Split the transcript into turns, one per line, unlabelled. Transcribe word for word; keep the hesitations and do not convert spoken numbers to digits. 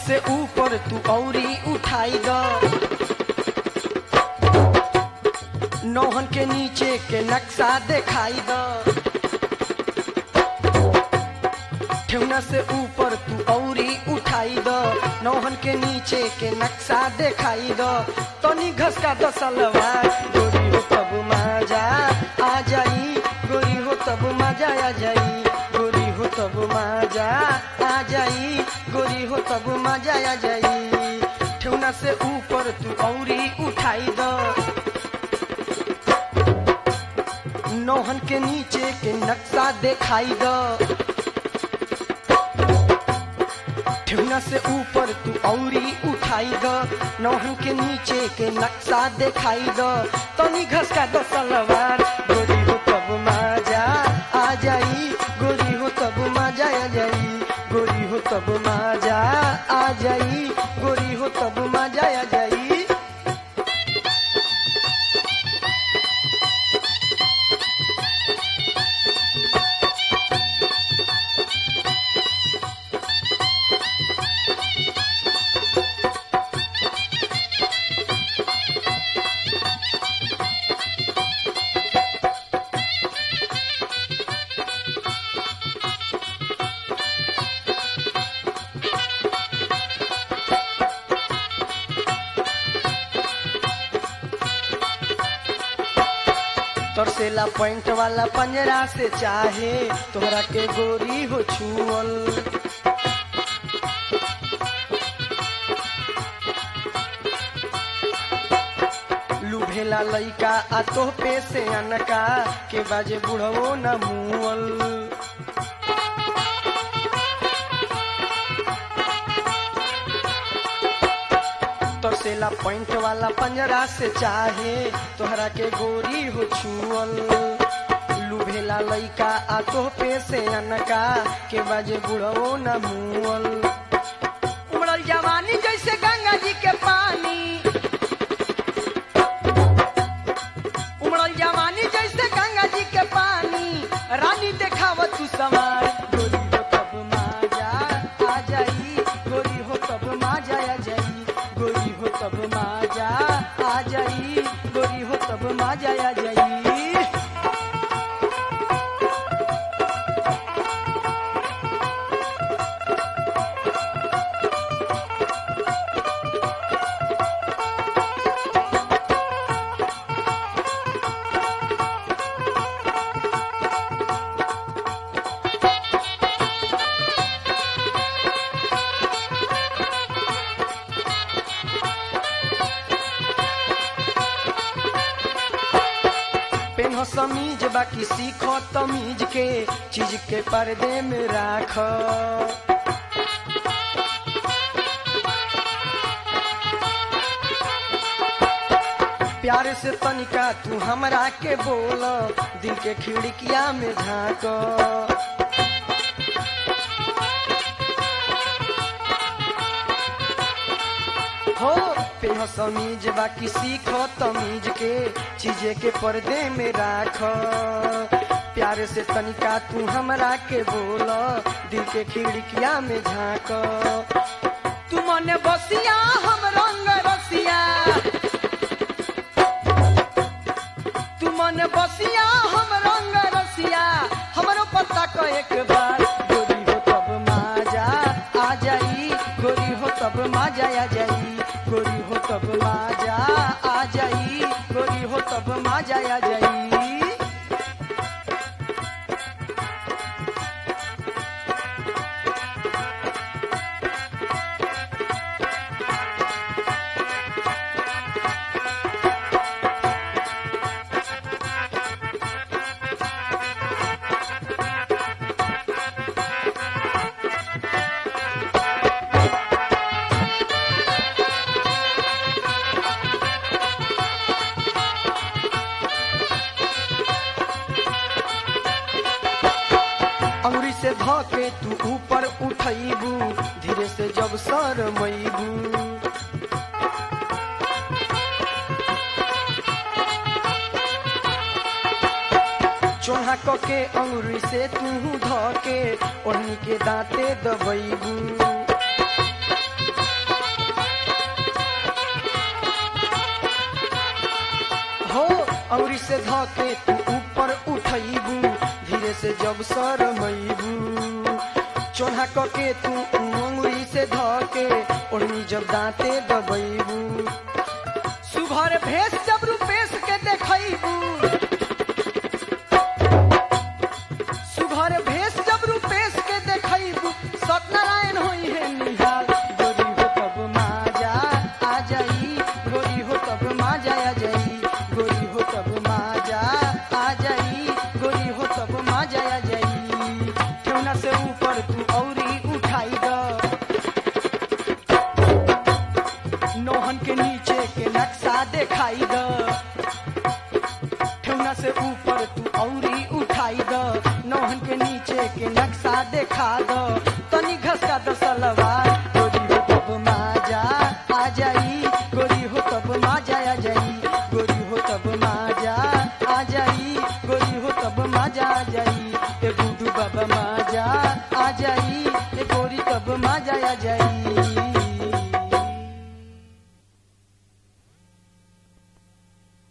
से ऊपर तू औरी उठाई द, नौहन के नीचे के नक्शा दिखाई द, ठेवना से ऊपर तू औरी उठाई द, नौहन के नीचे के नक्शा दिखाई द, तनी घसका द सलवार गोरी हो तब मजा आ जाई, गोरी हो तब मजा आ जाई, गोरी हो तब मजा आ जाई, गोरी हो तब मजा आ जाई। ठेवना से ऊपर तू औरी उठाई द, नौहन के नीचे के नक्शा दिखाई द, ठेवना से ऊपर तू औरी उठाई द, नौहन के नीचे के नक्शा दिखाई द, तनी घसका द सलवार गोरी हो तब मजा आ जाई, गोरी हो तब मजा आ जाई, गोरी हो तब मजा आ जाई, गोरी हो तब मजा आ जाई। तरसेला पॉइंट वाला पंजरा से चाहे तोहरा के गोरी हो छुअल, लुभेला लइका आ तोह पे से अनका के बाजे बुढ़वो न मुअल। तरसेला पॉइंट वाला पंजरा से चाहे तोहरा के गोरी हो छुअल, लुभेला लइका आ तोह पे से अनका के बाजे बुढ़वो न मुअल। उमड़ल जवानी जैसे गंगा जी के पानी, उमड़ल जवानी जैसे गंगा जी के पानी, रानी देखाव तू सवार गोरी हो तब मजा आ जाई, गोरी हो तब मजा आ जाई, गोरी हो तब मजा आ जाई, गोरी हो तब मजा आ जाई। पेन्हो समीज बाकी सीखो तमीज के, चीज के पर्दे में राख, प्यार से तनिका तू हमरा के बोल, दिल के खिड़किया में झाँक। हो पेन्हो समीज बाकी सीखो तमीज के, चीजे के पर्दे में राख, प्यार से तनिका तू हमरा के बोल, दिल के खिड़किया में झाँक। तू मन बसिया हम रंग रसिया, तू मन बसिया हम रंग रसिया, हमरो पता को एक बार गोरी हो तब मजा आ जाई, गोरी हो तब मजा आ जाई, गोरी हो तब मजा आ जाई, गोरी हो तब मजा आ जाई। अंगुरी से धके तू ऊपर उठैबू, धीरे से जब शरमैबू, चोहा क के अंगुरी से तू धके ओढ़नी के दांते दबैबू। औरी से धके तू ऊपर उठैबू धीरे से जब शरमैबू चोन्हा कके तू अंगुरी से धके ओढ़नी जब दांते दबैबू सुघर भेष जब रूपेश के देखैबू सुघर भेष जब रूपेश के देखैबू सत्यनारायण होई है निहाल गोरी हो तब माजा आ जाई गोरी हो तब माजा आ जाई गोरी हो तब माजा आ जाई गोरी हो तब माजा आ जाई ठेवना से ऊपर तू औरी उठाई द नौहन के नीचे के नक्शा दिखाई द ठेवना से ऊपर तू औरी उठाई द नौहन के नीचे के नक्शा दिखा द तनी घसका द सलवार गोरी हो तब माजा आ जाई गोरी हो तब माजा आ जाई गोरी हो तब माजा आ जाई गोरी हो तब माजा आ जाई ए गुडू बाबा माजा आ जाई ए गोरी तब माजा आ जाई।